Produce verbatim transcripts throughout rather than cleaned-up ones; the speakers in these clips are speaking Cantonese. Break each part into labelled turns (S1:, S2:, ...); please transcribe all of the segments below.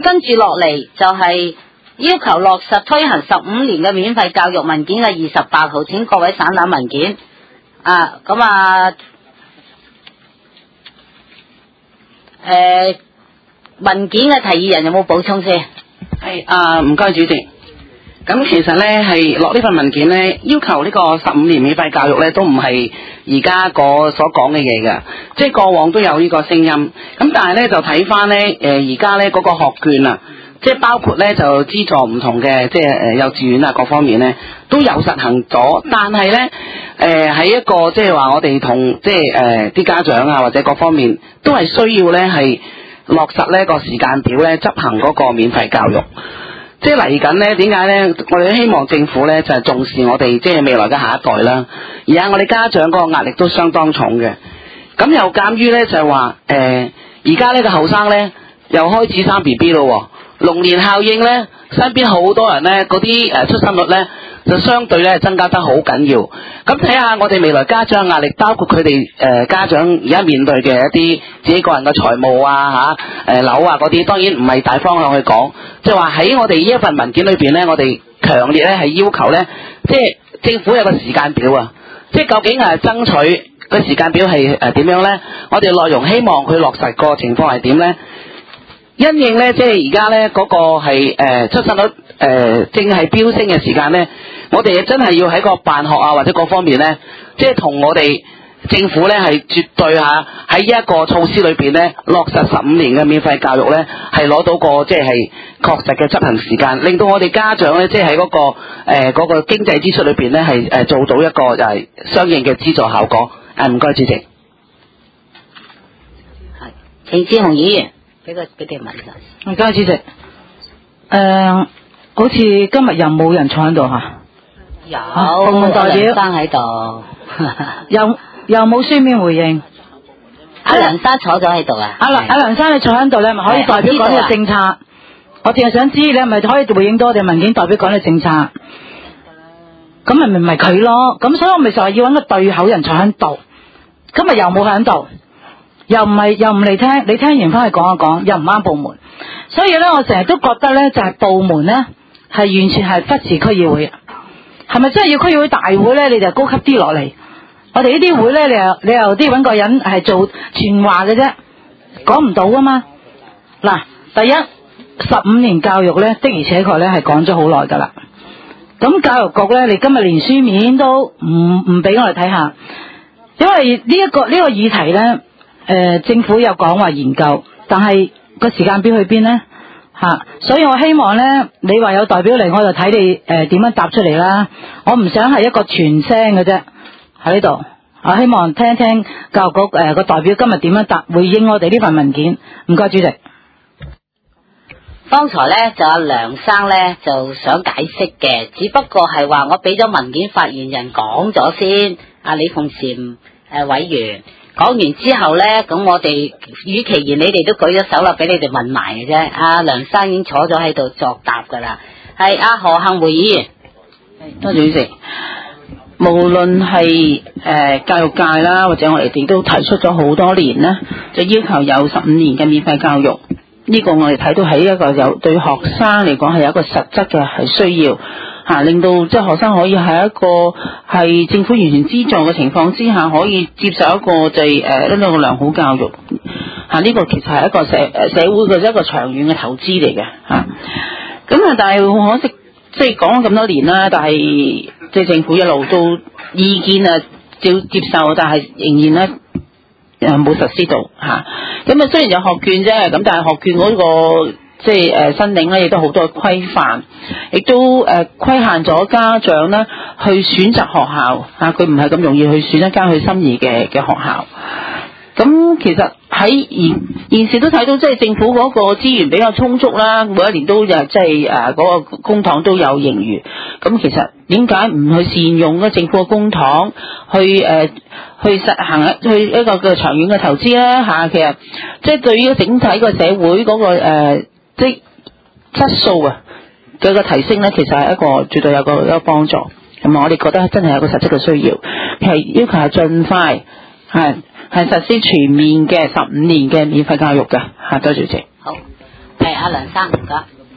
S1: 跟住落嚟就係要求落實推行十五年嘅免費教育文件嘅二十八號，請各位省覽文件。啊，咁啊，誒、呃，文件嘅提議人有冇補充先？
S2: 係啊，唔該主席。咁其實咧係落呢份文件咧，要求呢個十五年免費教育咧，都唔係而家個所講嘅嘢㗎，即係過往都有呢個聲音。咁但係咧就睇翻咧，誒而家咧嗰個學券啊，即係包括咧就資助唔同嘅即係誒幼稚園啊各方面咧都有實行咗，但係咧誒喺一個即係話我哋同即係誒啲家長啊或者各方面都係需要咧係落實呢個時間表咧執行嗰個免費教育。即係嚟緊咧，點解咧？我哋都希望政府咧就係、是、重視我哋即係未來嘅下一代啦。而家我哋家長嗰個壓力都相當重嘅。咁又鑑於咧就係話誒，而家呢個後生咧又開始生 B B 咯，龍年效應咧，身邊好多人咧嗰啲誒出生率咧就相對咧增加得好緊要。咁睇下我哋未來家長壓力，包括佢哋誒家長而家面對嘅一啲自己個人嘅財務啊嚇誒樓啊嗰啲，當然唔係大方向去講。即係話喺我哋呢一份文件裏邊咧，我哋強烈咧係要求咧，即係政府有個時間表啊！即係究竟係爭取個時間表係誒點樣咧？我哋內容希望佢落實個情況係點咧？因應咧，即係而家咧嗰個係誒出生率誒正係飆升嘅時間咧，我哋真係要喺個辦學啊或者各方面咧，即係同我哋政府咧係絕對嚇喺呢一個措施裏邊咧落實十五年嘅免費教育咧，係攞到個即係確實嘅執行時間，令到我哋家長咧即係喺嗰個誒嗰、呃嗰個經濟支出裏邊咧係誒做到一個就係相應嘅資助效果。誒唔該主席。
S1: 係，陳志雄議員，俾個俾啲問題。
S3: 唔該主席。誒、呃，好似今日又冇人坐喺度嚇。
S1: 有，
S3: 部門代表
S1: 生喺度。
S3: 又又冇書面回應。
S1: 阿梁生坐咗喺度啊！
S3: 阿梁阿梁生你坐喺度，你係咪可以代表講呢個政策？我淨係想知你係咪可以回應多我哋文件代表講呢個政策？咁咪咪唔係佢咯？咁所以我咪就係要揾個對口人坐喺度。今日又冇喺度，又唔係又唔嚟聽，你聽完翻去講一講，又唔啱部門。所以咧，我成日都覺得咧，就係、是、部門咧係完全係忽視區議會。係咪真係要區議會大會咧？你就高級啲落嚟。我哋呢啲會咧，你又你又啲揾個人係做傳話嘅啫，講唔到噶嘛。嗱，第一十五年教育咧的而且確咧係講咗好耐噶啦。咁教育局咧，你今日連書面都唔唔俾我哋睇下，因為呢、這、一個呢、這個議題咧，誒、呃、政府有講話研究，但係個時間表去邊咧吓？所以我希望咧，你話有代表嚟，我就睇你誒點、呃、樣答出嚟啦。我唔想係一個傳聲嘅啫。喺呢度，我希望聽聽教育局誒個代表今日點樣答回應我哋呢份文件。唔該主席。
S1: 剛才咧就阿梁生咧就想解釋嘅，只不過係話我俾咗文件發言人講咗先。阿李鳳嬋誒委員講完之後咧，咁我哋與其言你哋都舉咗手啦，俾你哋問埋嘅啫。阿梁生已經坐咗喺度作答噶啦。係阿何幸會議員。
S4: 多謝主席。無論係誒教育界啦，或者我哋哋都提出咗好多年啦，就要求有十五年嘅免費教育。呢、這個我哋睇到喺一個有對學生嚟講係有一個實質嘅係需要嚇、啊，令到即係學生可以喺一個係政府完全資助嘅情況之下，可以接受一個就係誒一個良好教育嚇。呢、啊這個其實係一個社誒社會嘅一個長遠嘅投資嚟嘅嚇。咁啊，但係可惜即係講咗咁多年啦，但係。即係政府一路都意見啊，照接受，但係仍然咧誒冇實施到嚇。咁啊，雖然有學券啫，咁但係學券嗰、那個即係誒申領咧，亦都好多規範，亦都誒規限咗家長咧去選擇學校嚇，佢唔係咁容易去選一間佢心儀嘅嘅學校。咁其實喺現現時都睇到，即係政府嗰個資源比較充足啦，每一年都誒即係誒嗰個公帑都有盈餘。咁其實點解唔去善用嗰政府嘅公帑去誒、呃、去實行一去一個嘅長遠嘅投資咧嚇？其實即係對於整體個社會嗰、嗰個、呃、即係質素啊嘅個提升咧，其實係一個絕對有個一個幫助。咁啊，我哋覺得真係有個實質嘅需要，係要求係盡快係係實施全面嘅十五年嘅免費教育嘅嚇。多謝主席。
S1: 好，誒係阿梁生，唔該。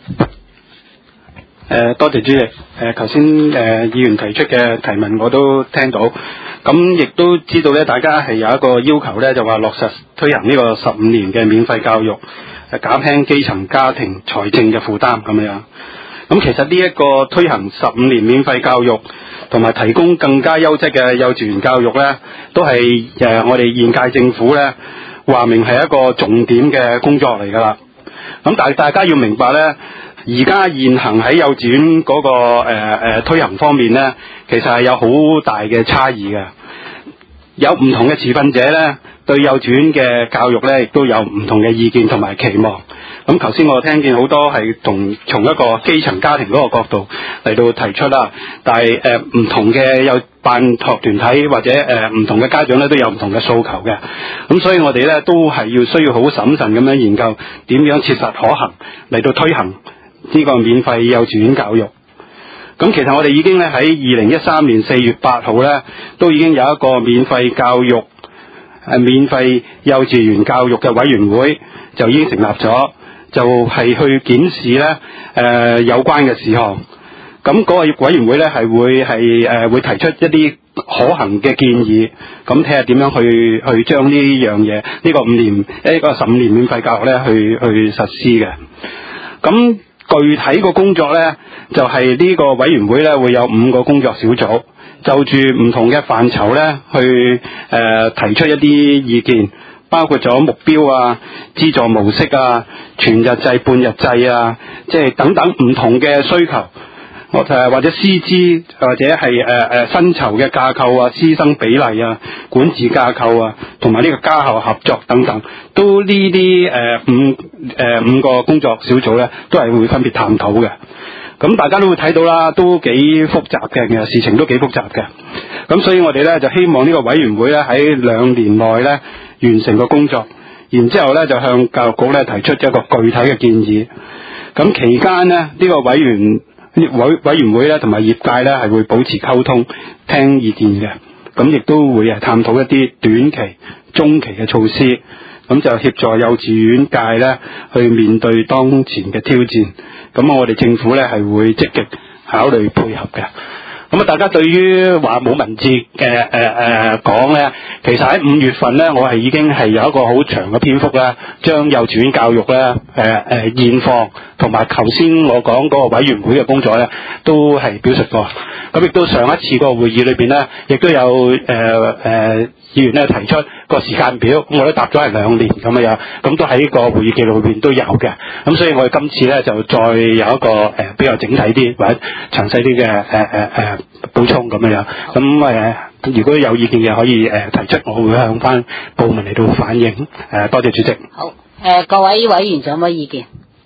S5: 誒，多謝主席。誒，頭先誒議員提出嘅提問我都聽到，咁亦都知道咧，大家係有一個要求咧，就話落實推行呢個十五年嘅免費教育，誒減輕基層家庭財政嘅負擔咁樣。咁其實呢一個推行十五年免費教育，同埋提供更加優質嘅幼稚園教育咧，都係誒我哋現屆政府咧話明係一個重點嘅工作嚟㗎啦。咁但係大家要明白咧。而家現行喺幼稚園嗰、那個誒誒、呃、推行方面咧，其實係有好大嘅差異嘅。有唔同嘅持份者咧，對幼稚園嘅教育咧，亦都有唔同嘅意見同埋期望。咁頭先我聽見好多係同從一個基層家庭嗰個角度嚟到提出啦，但係誒唔同嘅有辦學團體或者誒唔、呃、同嘅家長咧，都有唔同嘅訴求嘅。咁所以我哋咧都係要需要好審慎咁樣研究點樣切實可行嚟到推行呢個免費幼稚園教育。咁其實我哋已經咧喺二零一三年四月八號咧，都已經有一個免費教育誒免費幼稚園教育嘅委員會就已經成立咗，就係、是、去檢視咧誒、呃、有關嘅事項。咁嗰個委員會咧係會係誒、呃、會提出一啲可行嘅建議，咁睇下點樣去去將呢樣嘢呢、這個五年呢、這個十五年免費教育咧去去實施嘅。咁具體個工作呢，就係、是、呢個委員會呢會有五個工作小組，就住唔同嘅範疇呢去誒、呃、提出一啲意見，包括咗目標啊、資助模式啊、全日制、半日制啊，即係等等唔同嘅需求，或誒或者師資或者係誒誒薪酬嘅架構啊、師生比例啊、管治架構啊，同埋呢個家校合作等等，都呢啲誒五誒、呃、五個工作小組咧，都係會分別探討嘅。咁大家都會睇到啦，都幾複雜嘅，其實事情都幾複雜嘅。咁所以我哋咧就希望呢個委員會咧喺兩年內咧完成個工作，然之後咧就向教育局咧提出一個具體嘅建議。咁期間呢，呢、呢個委員委委員會咧同埋業界咧係會保持溝通，聽意見嘅。咁亦都會係探討一啲短期、中期嘅措施，咁就協助幼稚園界咧去面對當前嘅挑戰。咁我哋政府咧係會積極考慮配合嘅。咁啊，大家對於話冇文字嘅誒誒講咧，其實喺五月份咧，我係已經係有一個好長嘅篇幅咧，將幼稚園教育咧誒誒現況同埋頭先我講嗰個委員會嘅工作咧，都係表述過。咁亦都上一次個會議裏邊咧，亦都有誒誒、呃呃、議員咧提出個時間表，我都答咗係兩年咁樣，咁都喺個會議記錄裏邊都有嘅。咁所以我哋今次咧就再有一個誒、呃、比較整體啲或者詳細啲嘅誒誒誒補充咁樣。咁誒、呃、如果有意見嘅可以誒、呃、提出，我會向翻部門嚟到反映。誒、呃、多謝主席。
S1: 好，誒、呃、各位委員仲有冇意見？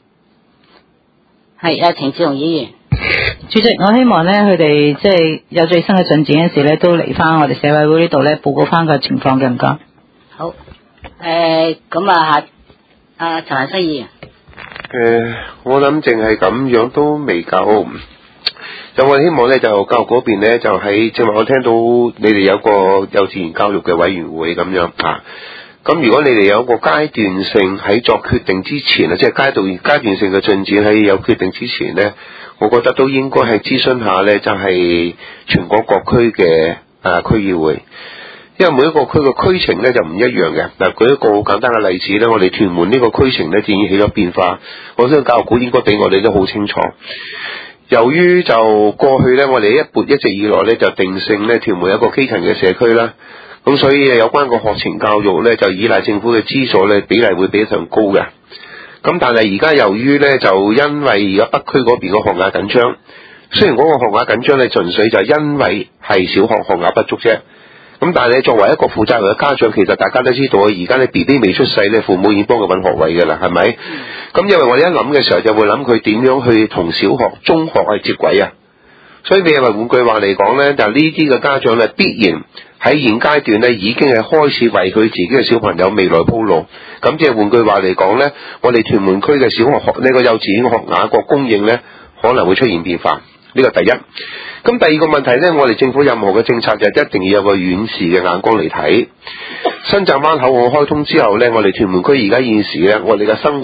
S1: 係誒，程志雄議員。
S3: 主席，我希望咧，佢哋即係有最新嘅進展嘅時咧，都嚟翻我哋社委會呢度咧，報告翻個情況嘅，唔該。
S1: 好，誒，咁啊，下阿陳恒鑌議員。
S6: 誒，我諗淨係咁樣都未夠。就我希望咧，就教育嗰邊咧，就喺正話我聽到你哋有個幼稚園教育嘅委員會咁樣啊。咁如果你哋有一個階段性喺作決定之前啊，即係階段階段性嘅進展喺有決定之前咧，我覺得都應該係諮詢下咧，就係全國各區嘅誒區議會，因為每一個區嘅區情咧就唔一樣嘅。嗱，舉一個好簡單嘅例子咧，我哋屯門呢個區情咧已經起咗變化，我相信教育局應該比我哋都好清楚。由於就過去咧，我哋一撥一直以來咧就定性咧屯門一個基層嘅社區啦。咁所以有關個學前教育咧，就依賴政府嘅資助咧，比例會比上高嘅。咁但係而家由於咧，就因為而家北區嗰邊個學額緊張，雖然嗰個學額緊張咧，純粹就因為係小學學額不足啫。咁但係你作為一個負責任嘅家長，其實大家都知道，而家你 B B 未出世咧，父母已經幫佢揾學位㗎啦，係咪？咁、嗯、因為我哋一諗嘅時候，就會諗佢點樣去同小學、中學去接軌啊。所以你係咪換句話嚟講咧，就呢啲嘅家長咧，必然喺現階段咧，已經係開始為佢自己嘅小朋友未來鋪路。咁即係換句話嚟講咧，我哋屯門區嘅小學學呢、呢個幼稚園學額個供應咧，可能會出現變化。呢個第一。咁第二個問題咧，我哋政府任何嘅政策就一定要有個遠視嘅眼光嚟睇。新站灣口岸開通之後咧，我哋屯門區而家現時咧，我哋嘅生活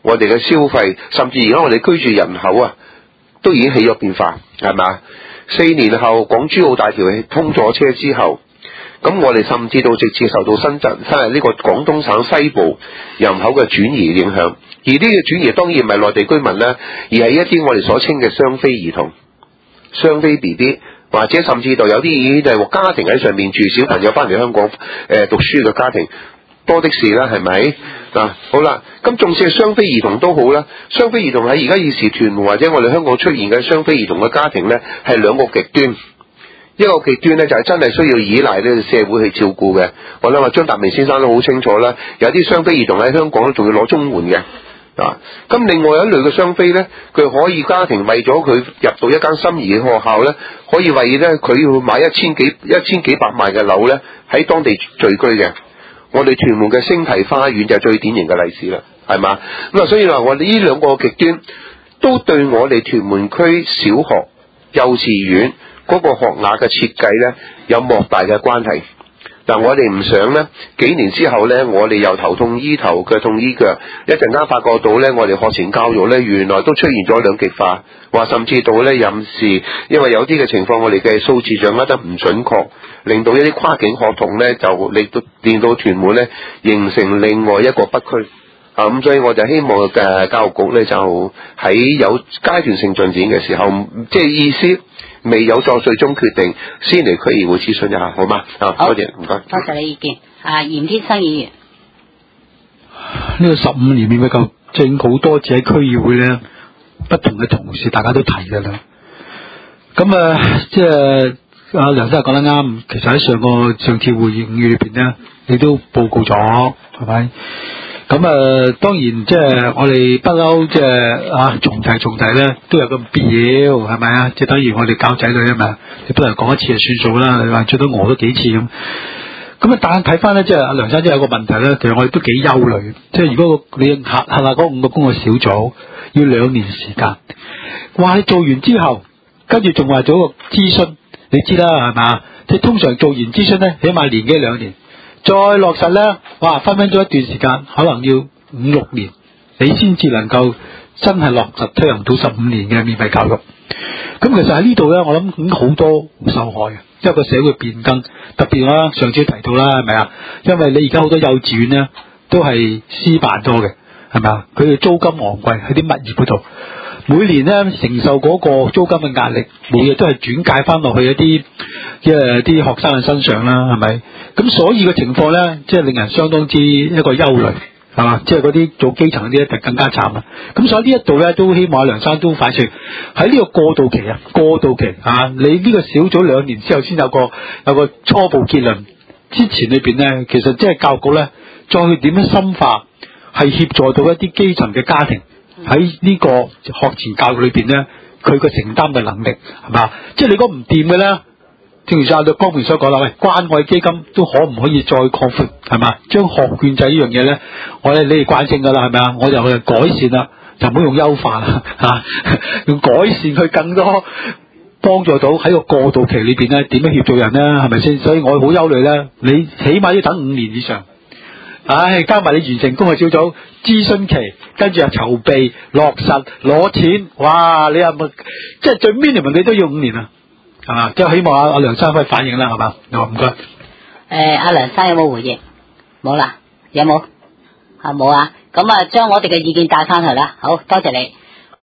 S6: 我哋嘅消費，甚至而家我哋居住人口啊，都已經起咗變化，係咪？四年後港珠澳大橋通咗車之後，咁我哋甚至到直接受到深圳、新係呢個廣東省西部人口嘅轉移影響。而呢個轉移當然唔係內地居民啦，而係一啲我哋所稱嘅雙非兒童、雙非 B B， 或者甚至到有啲已經係家庭喺上面住，小朋友翻嚟香港誒、呃、讀書嘅家庭多的是啦，係咪？嗱，好啦，咁縱使係雙非兒童都好啦，雙非兒童喺而家現時屯門或者我哋香港出現嘅雙非兒童嘅家庭呢，係兩個極端。一個極端呢，就係真係需要依賴呢個社會去照顧嘅。我諗話張達明先生都好清楚啦，有啲雙非兒童喺香港仲要攞綜援嘅。啊，咁另外有一類嘅雙非呢，佢可以家庭為咗佢入到一間心儀嘅學校呢，可以為呢佢要買一千幾一千幾百萬嘅樓呢，喺當地聚居嘅。我哋屯門嘅星堤花園就係最典型嘅例子啦，係嘛？咁啊，所以話我哋呢兩個極端都對我哋屯門區小學、幼稚園嗰個學額嘅設計呢，有莫大嘅關係。但我哋唔想呢幾年之後呢，我哋又頭痛醫頭，腳痛醫腳，一陣間發覺到呢，我哋學前教育呢，原來都出現咗兩極化，話甚至到呢，任是因為有啲嘅情況，我哋嘅數字掌握得唔準確，令到一啲跨境學童呢，就令到令到屯門呢，形成另外一個北區。啊，咁所以我就希望嘅教育局呢，就喺有階段性進展嘅時候，即係意思未有作最終決定，先嚟區議會諮詢一下，好嗎？啊，多謝，唔該。
S1: 多謝你意見。啊，嚴天生議員，
S7: 呢個十五年免費教育正好多次喺區議會咧，不同嘅同事大家都提㗎啦。咁啊，即係阿梁生講得啱，其實喺上個上次會議裏邊咧，你都報告咗，係咪？咁啊，當然即係我哋不嬲，即係啊重提重提咧，都有個必要，係咪啊？即係等於我哋教仔女啊嘛，你不能講一次就算數啦，你話最多餓咗幾次咁。咁啊，但係睇翻咧，即係阿梁生，即係有個問題咧，其實我哋都幾憂慮。即係如果你下下下嗰五個工作小組要兩年時間，話你做完之後，跟住仲話做一個諮詢，你知啦係嘛？即係通常做完諮詢咧，起碼年幾兩年。再落實咧，哇，分分咗一段時間，可能要五六年，你先至能夠真係落實推行到十五年嘅免費教育。咁其實喺呢度咧，我諗已經好多受害嘅，因為個社會變更，特別啦，上次提到啦，係咪啊？因為你而家好多幼稚園咧，都係私辦多嘅，係咪啊？佢哋租金昂貴喺啲物業嗰度，每年咧承受嗰個租金嘅壓力，每日都係轉介翻落去一啲即係啲學生嘅身上啦，係咪？咁所以嘅情況咧，即係令人相當之一個憂慮，係嘛？即係嗰啲做基層嗰啲咧，就更加慘啦。咁所以呢一度咧，都希望阿梁生都快脆喺呢個過渡期啊，過渡期啊，你呢個小組兩年之後先有個有個初步結論。之前裏邊咧，其實即係教育局咧，再去點樣深化，係協助到一啲基層嘅家庭喺呢個學前教育裏邊咧，佢個承擔嘅能力係嘛？即係你如果唔掂嘅咧。正如阿陸光明所講啦，喂，關愛基金都可唔可以再擴闊係嘛？將學券制呢樣嘢咧，我哋你哋慣性噶啦，係咪啊？我就去改善啦，就唔好用優化啦嚇，用改善去更多幫助到喺個過渡期裏邊咧，點樣協助人咧？係咪先？所以我好憂慮咧，你起碼要等五年以上。唉，加埋你完成工作小組諮詢期，跟住又籌備落實攞錢，哇！你有冇即係最 minimum 你都要五年啊？係嘛，即係希望阿阿梁生可以反映啦，係嘛？哦，唔該。
S1: 誒，阿梁生有冇回應？冇啦，有冇？啊冇啊，咁啊，將我哋嘅意見帶翻去啦。好多謝你。